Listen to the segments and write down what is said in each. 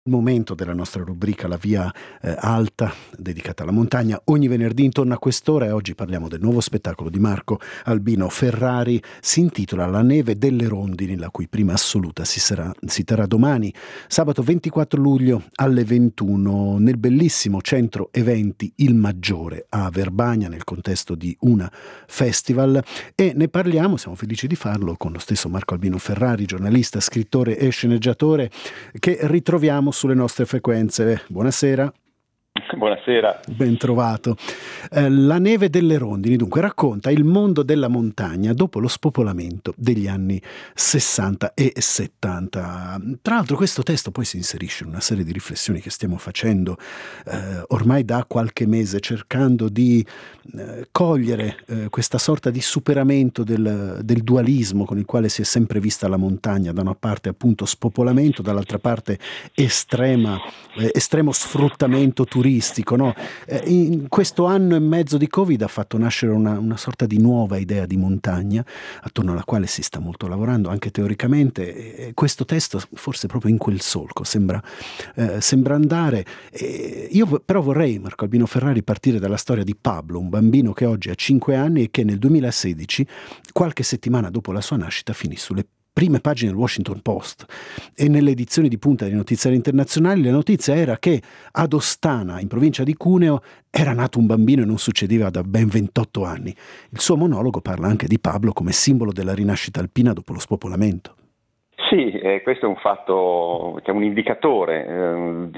momento della nostra rubrica La Via Alta, dedicata alla montagna, ogni venerdì intorno a quest'ora, e oggi parliamo del nuovo spettacolo di Marco Albino Ferrari. Si intitola La neve delle rondini, la cui prima assoluta si terrà domani, sabato 24 luglio alle 21, nel bellissimo centro eventi Il Maggiore a Verbania, nel contesto di una festival, e ne parliamo, siamo felici di farlo, con lo stesso Marco Albino Ferrari, giornalista, scrittore e sceneggiatore, che ritroviamo sulle nostre frequenze. Buonasera. Buonasera. Ben trovato. La neve delle rondini, dunque, racconta il mondo della montagna dopo lo spopolamento degli anni 60 e 70. Tra l'altro questo testo poi si inserisce in una serie di riflessioni che stiamo facendo ormai da qualche mese, cercando di cogliere questa sorta di superamento del dualismo con il quale si è sempre vista la montagna, da una parte appunto spopolamento, dall'altra parte estremo sfruttamento turistico, no? In questo anno e mezzo di Covid ha fatto nascere una sorta di nuova idea di montagna, attorno alla quale si sta molto lavorando anche teoricamente, e questo testo forse proprio in quel solco sembra andare. Io però vorrei, Marco Albino Ferrari, partire dalla storia di Pablo, un bambino che oggi ha 5 anni e che nel 2016, qualche settimana dopo la sua nascita, finì sulle prime pagine del Washington Post e nelle edizioni di punta dei notiziari internazionali. La notizia era che ad Ostana, in provincia di Cuneo, era nato un bambino e non succedeva da ben 28 anni. Il suo monologo parla anche di Pablo come simbolo della rinascita alpina dopo lo spopolamento. Sì, questo è un fatto, che è un indicatore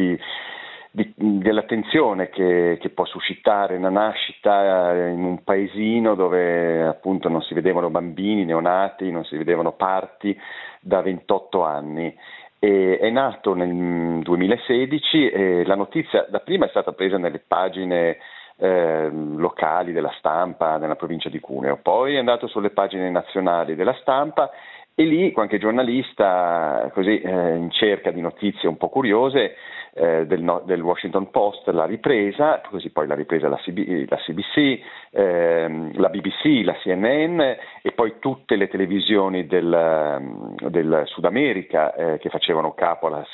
dell'attenzione che può suscitare una nascita in un paesino dove appunto non si vedevano bambini neonati, non si vedevano parti da 28 anni. È nato nel 2016 e la notizia dapprima è stata presa nelle pagine locali della stampa nella provincia di Cuneo, poi è andato sulle pagine nazionali della stampa e lì qualche giornalista così in cerca di notizie un po' curiose del Washington Post l'ha ripresa, così poi l'ha ripresa la CBC, la BBC, la CNN e poi tutte le televisioni del Sud America che facevano capo alla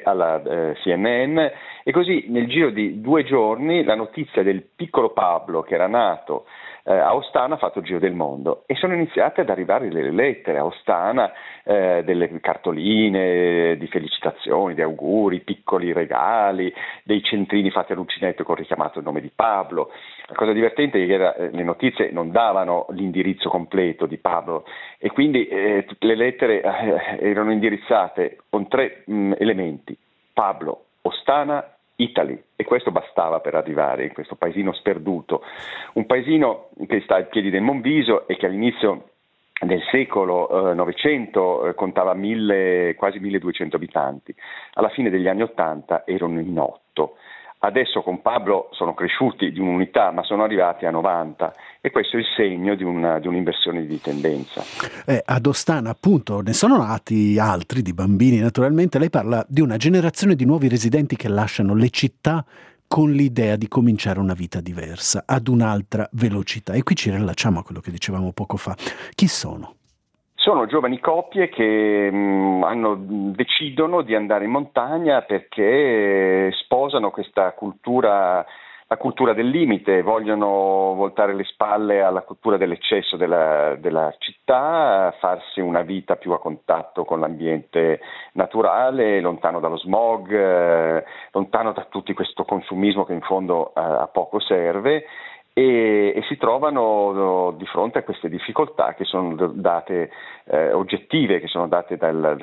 CNN, e così nel giro di 2 giorni la notizia del piccolo Pablo che era nato a Ostana ha fatto il giro del mondo e sono iniziate ad arrivare delle lettere a Ostana, delle cartoline di felicitazioni, di auguri, piccoli regali, dei centrini fatti all'uncinetto con richiamato il nome di Pablo. La cosa divertente è che le notizie non davano l'indirizzo completo di Pablo e quindi tutte le lettere erano indirizzate con 3 elementi: Pablo, Ostana, Italy, e questo bastava per arrivare in questo paesino sperduto, un paesino che sta ai piedi del Monviso e che all'inizio del secolo Novecento contava quasi 1200 abitanti, alla fine degli anni 80 erano in 8. Adesso con Pablo sono cresciuti di un'unità, ma sono arrivati a 90 e questo è il segno di un'inversione di tendenza. Ad Ostana appunto ne sono nati altri di bambini, naturalmente. Lei parla di una generazione di nuovi residenti che lasciano le città con l'idea di cominciare una vita diversa, ad un'altra velocità. E qui ci rilacciamo a quello che dicevamo poco fa. Chi sono? Sono giovani coppie che decidono di andare in montagna perché sposano questa cultura, la cultura del limite, vogliono voltare le spalle alla cultura dell'eccesso della città, farsi una vita più a contatto con l'ambiente naturale, lontano dallo smog, lontano da tutto questo consumismo che in fondo a poco serve. E si trovano di fronte a queste difficoltà che sono date oggettive, che sono date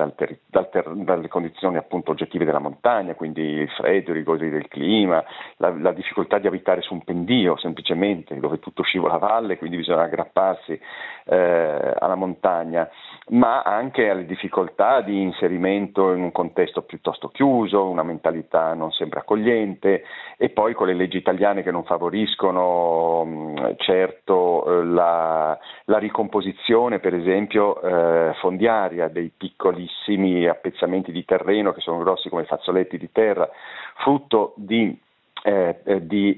dalle condizioni appunto oggettive della montagna, quindi il freddo, i rigori del clima, la difficoltà di abitare su un pendio semplicemente, dove tutto scivola a valle, quindi bisogna aggrapparsi alla montagna, ma anche alle difficoltà di inserimento in un contesto piuttosto chiuso, una mentalità non sempre accogliente, e poi con le leggi italiane che non favoriscono certo la ricomposizione, per esempio fondiaria, dei piccolissimi appezzamenti di terreno che sono grossi come fazzoletti di terra, frutto di di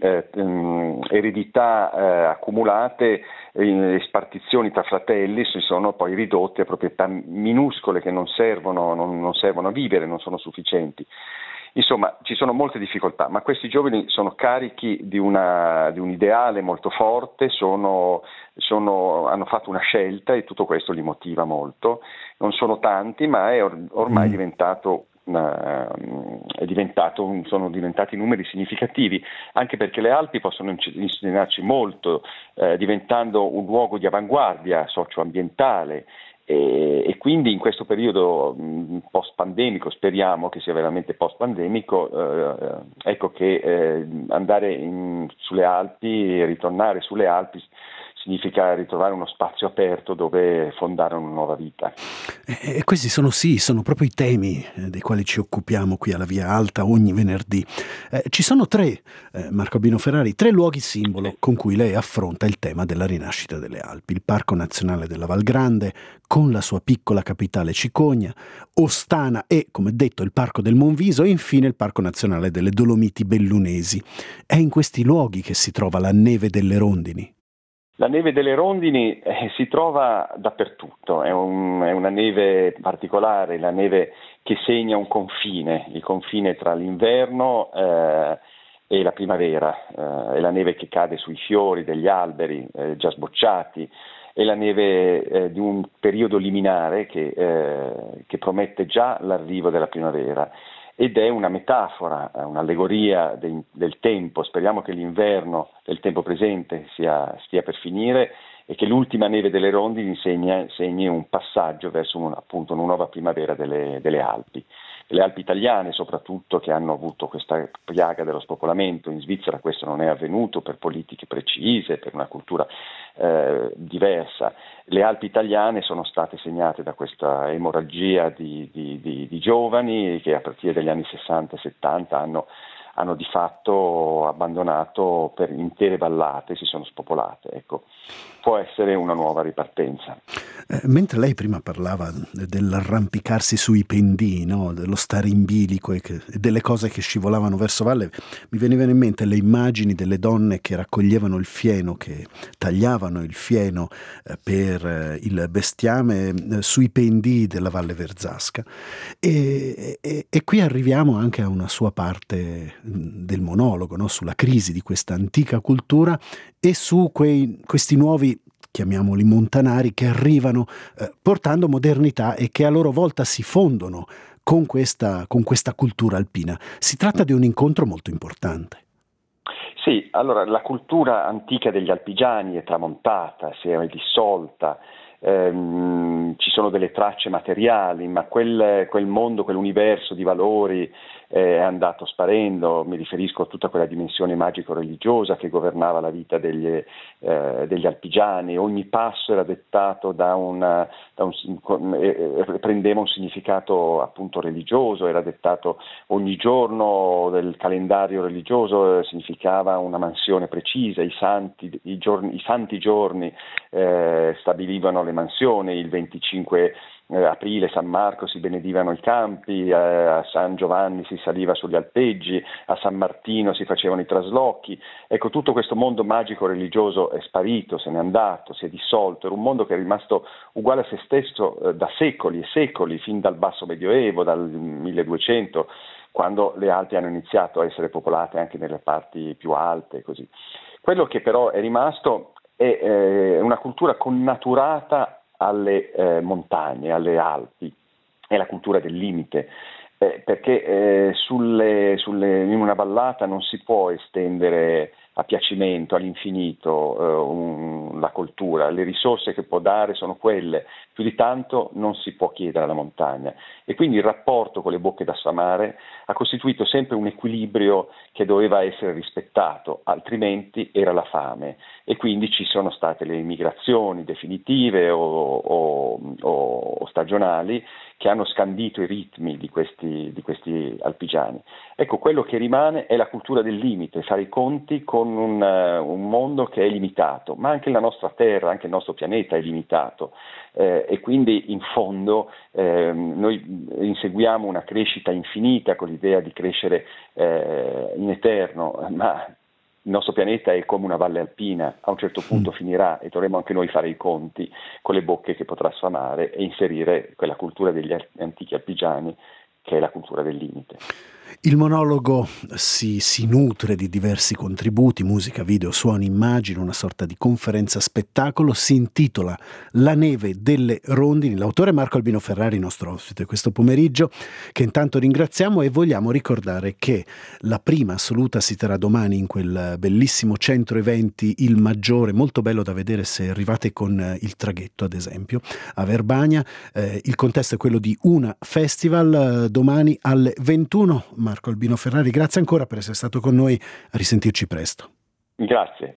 eredità accumulate, spartizioni tra fratelli si sono poi ridotte a proprietà minuscole che non servono a vivere, non sono sufficienti. Insomma, ci sono molte difficoltà, ma questi giovani sono carichi di un ideale molto forte, hanno fatto una scelta e tutto questo li motiva molto. Non sono tanti, ma è ormai sono diventati numeri significativi, anche perché le Alpi possono insegnarci molto, diventando un luogo di avanguardia socioambientale. E quindi in questo periodo post-pandemico, speriamo che sia veramente post-pandemico, ecco che andare sulle Alpi, ritornare sulle Alpi, significa ritrovare uno spazio aperto dove fondare una nuova vita. E questi sono proprio i temi dei quali ci occupiamo qui alla Via Alta ogni venerdì. Ci sono Marco Albino Ferrari, tre luoghi simbolo con cui lei affronta il tema della rinascita delle Alpi: il Parco Nazionale della Val Grande, con la sua piccola capitale Cicogna, Ostana e, come detto, il Parco del Monviso, e infine il Parco Nazionale delle Dolomiti Bellunesi. È in questi luoghi che si trova la neve delle rondini. La neve delle rondini si trova dappertutto, è una neve particolare, la neve che segna un confine, il confine tra l'inverno e la primavera, è la neve che cade sui fiori degli alberi già sbocciati, è la neve di un periodo liminare che promette già l'arrivo della primavera. Ed è una metafora, un'allegoria del tempo. Speriamo che l'inverno del tempo presente stia per finire e che l'ultima neve delle rondini segni un passaggio verso appunto una nuova primavera delle Alpi. Le Alpi italiane soprattutto, che hanno avuto questa piaga dello spopolamento. In Svizzera questo non è avvenuto per politiche precise, per una cultura diversa. Le Alpi italiane sono state segnate da questa emorragia di giovani che a partire dagli anni 60 e 70 hanno di fatto abbandonato per intere vallate, si sono spopolate. Ecco, può essere una nuova ripartenza. Mentre lei prima parlava dell'arrampicarsi sui pendii, no? Dello stare in bilico e delle cose che scivolavano verso valle, mi venivano in mente le immagini delle donne che raccoglievano il fieno, che tagliavano il fieno per il bestiame sui pendii della Valle Verzasca. E qui arriviamo anche a una sua parte del monologo, no? Sulla crisi di questa antica cultura e su questi nuovi, chiamiamoli montanari, che arrivano portando modernità e che a loro volta si fondono con questa cultura alpina. Si tratta di un incontro molto importante. Sì, allora la cultura antica degli alpigiani è tramontata, si è dissolta, ci sono delle tracce materiali, ma quel mondo, quell'universo di valori è andato sparendo. Mi riferisco a tutta quella dimensione magico-religiosa che governava la vita degli alpigiani. Ogni passo era dettato prendeva un significato appunto religioso, era dettato ogni giorno del calendario religioso, significava una mansione precisa. I santi giorni stabilivano le mansioni. Il 25 aprile San Marco si benedivano i campi, a San Giovanni si saliva sugli alpeggi, a San Martino si facevano i traslochi. Ecco, tutto questo mondo magico religioso è sparito, se n'è andato, si è dissolto. Era un mondo che è rimasto uguale a se stesso da secoli e secoli, fin dal basso medioevo, dal 1200, quando le Alpi hanno iniziato a essere popolate anche nelle parti più alte, così. Quello che però è rimasto è una cultura connaturata alle montagne, alle Alpi, è la cultura del limite, perché in una vallata non si può estendere a piacimento, all'infinito la coltura. Le risorse che può dare sono quelle, più di tanto non si può chiedere alla montagna, e quindi il rapporto con le bocche da sfamare ha costituito sempre un equilibrio che doveva essere rispettato, altrimenti era la fame, e quindi ci sono state le migrazioni definitive o stagionali che hanno scandito i ritmi di questi alpigiani. Ecco, quello che rimane è la cultura del limite, fare i conti con con un mondo che è limitato, ma anche la nostra terra, anche il nostro pianeta è limitato, e quindi in fondo noi inseguiamo una crescita infinita con l'idea di crescere in eterno, ma il nostro pianeta è come una valle alpina, a un certo punto finirà e dovremo anche noi fare i conti con le bocche che potrà sfamare e inserire quella cultura degli antichi artigiani che è la cultura del limite. Il monologo si nutre di diversi contributi, musica, video, suoni, immagini, una sorta di conferenza spettacolo. Si intitola La neve delle rondini. L'autore è Marco Albino Ferrari, nostro ospite questo pomeriggio, che intanto ringraziamo, e vogliamo ricordare che la prima assoluta si terrà domani in quel bellissimo centro eventi Il Maggiore, molto bello da vedere se arrivate con il traghetto, ad esempio, a Verbania. Il contesto è quello di Una Festival, domani alle 21. Marco Albino Ferrari, grazie ancora per essere stato con noi, a risentirci presto. Grazie.